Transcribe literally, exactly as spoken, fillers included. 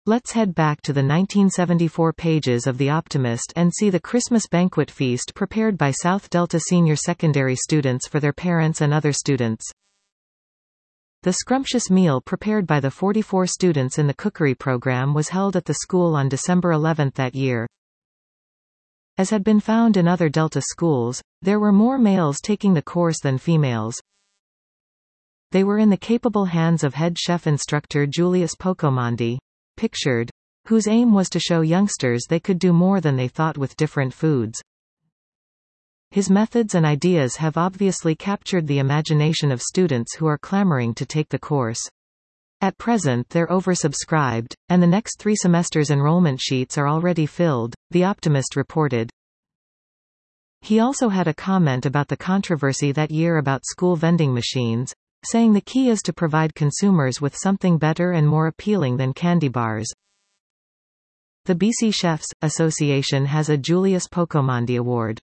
Let's head back to the nineteen seventy-four pages of The Optimist and see the Christmas banquet feast prepared by South Delta senior secondary students for their parents and other students. The scrumptious meal prepared by the forty-four students in the cookery program was held at the school on December eleventh that year. As had been found in other Delta schools, there were more males taking the course than females. They were in the capable hands of head chef instructor Julius Pocomondi, pictured, whose aim was to show youngsters they could do more than they thought with different foods. His methods and ideas have obviously captured the imagination of students who are clamoring to take the course. At present they're oversubscribed, and the next three semesters' enrollment sheets are already filled, The Optimist reported. He also had a comment about the controversy that year about school vending machines, saying the key is to provide consumers with something better and more appealing than candy bars. The B C Chefs Association has a Julius Pocomondi Award.